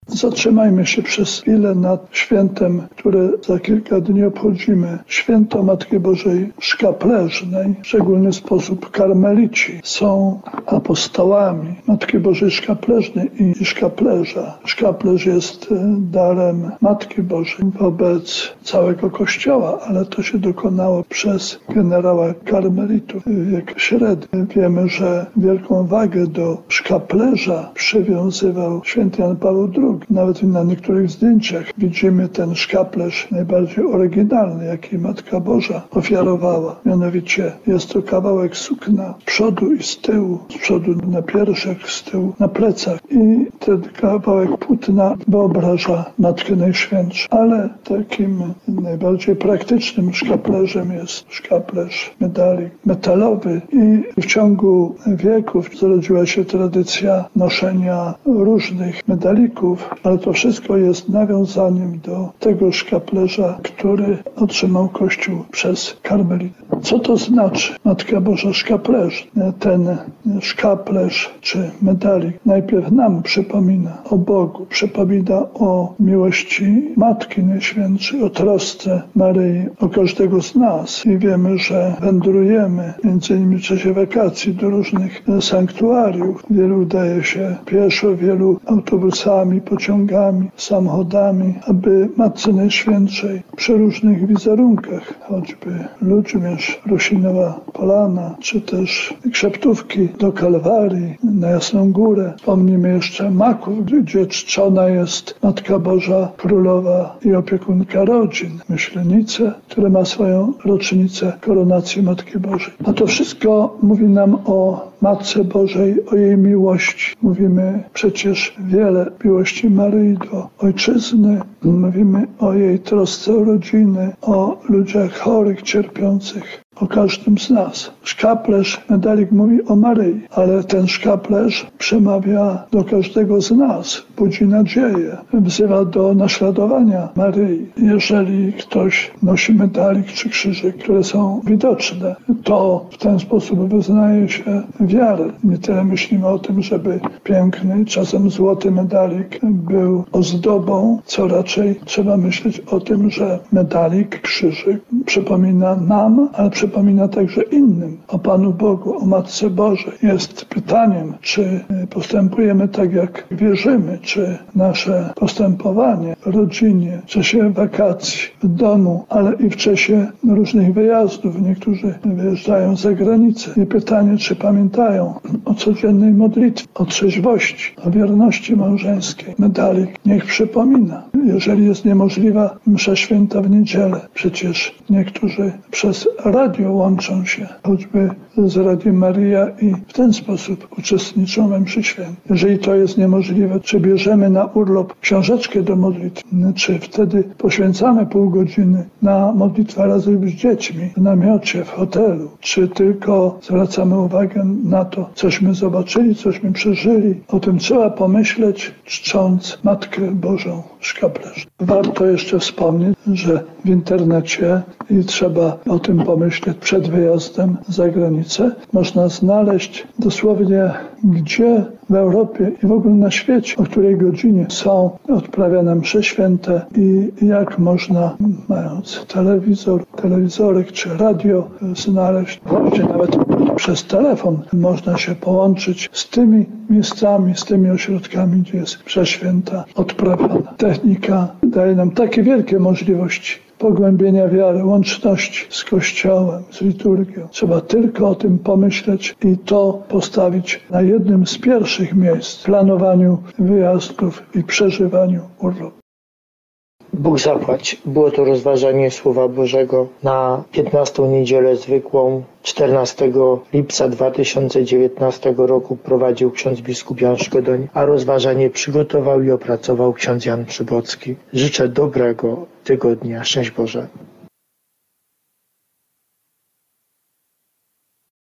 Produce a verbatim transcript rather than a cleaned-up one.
Zatrzymajmy się przez chwilę nad świętem, które za kilka dni obchodzimy. Święto Matki Bożej Szkapleżnej. W szczególny sposób karmelici są apostołami Matki Bożej Szkapleżnej i szkaplerza. Szkaplerz jest darem Matki Bożej wobec całego Kościoła, ale to się dokonało przez generała karmelitów w wieku średnim. Wiemy, że wielką wagę do szkaplerza przywiązywał święty Jan Paweł drugi. Nawet na niektórych zdjęciach widzimy ten szkaplerz najbardziej oryginalny, jaki Matka Boża ofiarowała. Mianowicie jest to kawałek sukna z przodu i z tyłu, z przodu na piersiach, z tyłu na plecach. I ten kawałek płótna wyobraża Matkę Najświętszą. Ale takim najbardziej praktycznym szkaplerzem jest szkaplerz medalik metalowy i w ciągu wieków zrodziła się tradycja noszenia różnych medalików, ale to wszystko jest nawiązaniem do tego szkaplerza, który otrzymał Kościół przez karmelitów. Co to znaczy Matka Boża Szkaplerz? Ten szkaplerz czy medalik najpierw nam przypomina o Bogu, przypomina o miłości Matki Najświętszej, o trosce Maryi, o każdego z nas. I wiemy, że wędrujemy między innymi w czasie wakacji do różnych sanktuariów. Wielu udaje się pieszo, wielu autobusami, pociągami, samochodami, aby Matce Najświętszej przy różnych wizerunkach, choćby Ludźmierz, Rosinowa Polana, czy też Krzeptówki do Kalwarii, na Jasną Górę. Wspomnimy jeszcze Maków, gdzie czczona jest Matka Boża, Królowa i opiekunka rodzin. Myślenice, które ma swoją rocznicę koronacji Matki Bożej. A to wszystko mówi nam o Matce Bożej, o jej miłości. Mówimy przecież wiele miłości Maryi do Ojczyzny. Mówimy o jej trosce o rodziny, o ludziach chorych, cierpiących, o każdym z nas. Szkaplerz, medalik mówi o Maryi, ale ten szkaplerz przemawia do każdego z nas, budzi nadzieję, wzywa do naśladowania Maryi. Jeżeli ktoś nosi medalik czy krzyżyk, które są widoczne, to w ten sposób wyznaje się wiarę. Nie tyle myślimy o tym, żeby piękny, czasem złoty medalik był ozdobą, co raczej trzeba myśleć o tym, że medalik, krzyżyk przypomina nam, ale przypomina także innym o Panu Bogu, o Matce Bożej. Jest pytaniem, czy postępujemy tak, jak wierzymy, czy nasze postępowanie w rodzinie, w czasie wakacji, w domu, ale i w czasie różnych wyjazdów. Niektórzy wyjeżdżają za granicę. I pytanie, czy pamiętają o codziennej modlitwie, o trzeźwości, o wierności małżeńskiej. Medalik niech przypomina. Jeżeli jest niemożliwa msza święta w niedzielę, przecież niektórzy przez radio łączą się, choćby z Radiem Maryja i w ten sposób uczestniczą we mszy świętej. Jeżeli to jest niemożliwe, czy bierzemy na urlop książeczkę do modlitwy, czy wtedy poświęcamy pół godziny na modlitwę razem z dziećmi w namiocie, w hotelu, czy tylko zwracamy uwagę na to, cośmy zobaczyli, cośmy przeżyli. O tym trzeba pomyśleć, czcząc Matkę Bożą Szkaplerz. Warto jeszcze wspomnieć, że w internecie i trzeba o tym pomyśleć przed wyjazdem za granicę. Można znaleźć dosłownie, gdzie w Europie i w ogóle na świecie, o której godzinie są odprawiane msze święte i jak można, mając telewizor, telewizorek czy radio, znaleźć, gdzie nawet przez telefon można się połączyć z tymi miejscami, z tymi ośrodkami, gdzie jest msza święta odprawiana. Technika daje nam takie wielkie możliwości pogłębienia wiary, łączności z Kościołem, z liturgią. Trzeba tylko o tym pomyśleć i to postawić na jednym z pierwszych miejsc w planowaniu wyjazdów i przeżywaniu urlopu. Bóg zapłać. Było to rozważanie Słowa Bożego na piętnastą niedzielę zwykłą. czternastego lipca dwa tysiące dziewiętnastego roku prowadził ksiądz biskup Jan Szkodoń, a rozważanie przygotował i opracował ksiądz Jan Przybocki. Życzę dobrego tygodnia. Szczęść Boże.